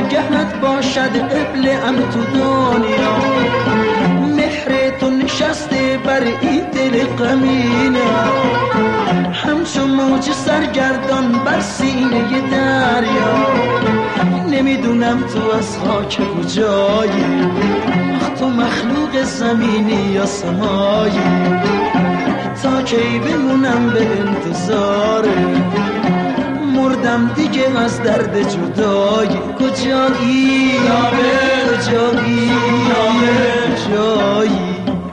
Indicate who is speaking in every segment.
Speaker 1: جهت باشد قبل ام تو دنیا، مهر تو نشسته بر این دل غمینه، همچون موج سرگردان بر سینه دریا. نمیدونم تو از خاک کجایی، تو مخلوق زمینی یا سمایی، تا کی بمونم به انتظاره، مردم دیگه از درد جدایی. کجایی کجایی کجایی؟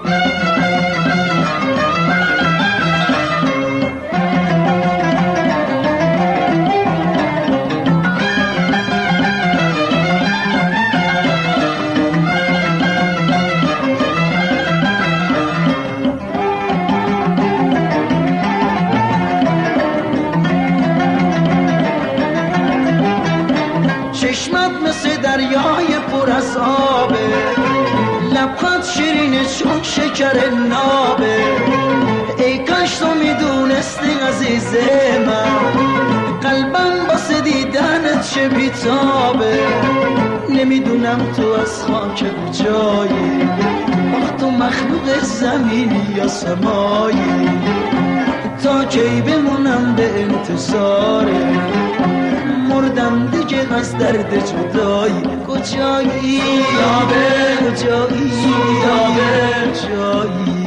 Speaker 1: چشمت مثل دریای پر از آبه، لبخند شیرینه چون شکر نابه. ای کاش تو میدونستی عزیز من، قلبم واسه دیدنت چه بیتابه. نمیدونم تو از خاک کجایی، تو مخلوق زمینی یا سمایی، تا کی بمونم به انتظاره، مردم دیگه از درد جدایی. کجایی کجایی کجایی؟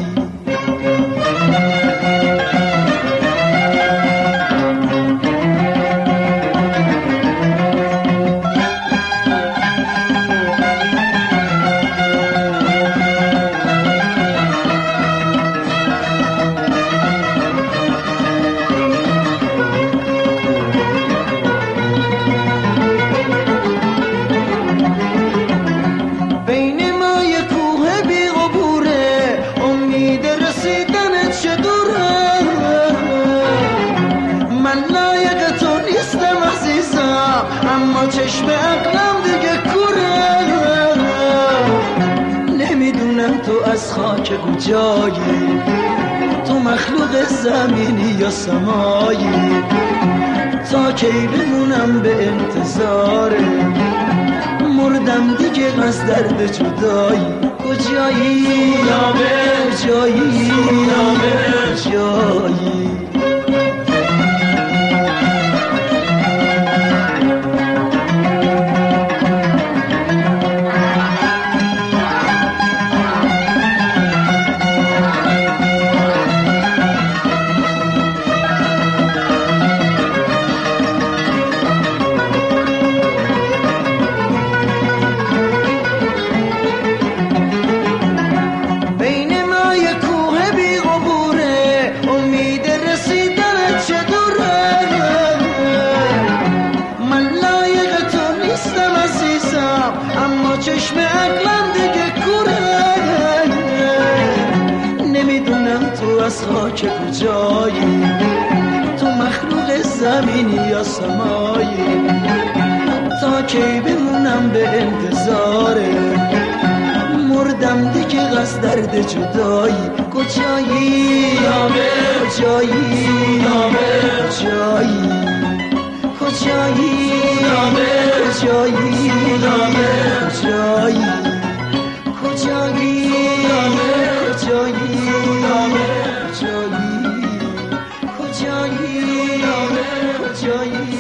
Speaker 1: اما چشم عقلم دیگه کوره، نمیدونم تو از خاک کجایی، تو مخلوق زمینی یا سمایی، تا کی بمونم به انتظاره، مردم دیگه از درد جدایی. کجایی کجایی کجایی؟ چشم عقلم دیگه کوره، نمیدونم تو از خاک کجایی، تو مخلوق زمینی یا سمایی، تا کی بمونم به انتظاره، مردم دیگه از درد جدایی. کجایی کجایی کجایی؟ کجایی کجایی کجایی؟ کجایی کجایی کجایی؟ کجایی کجایی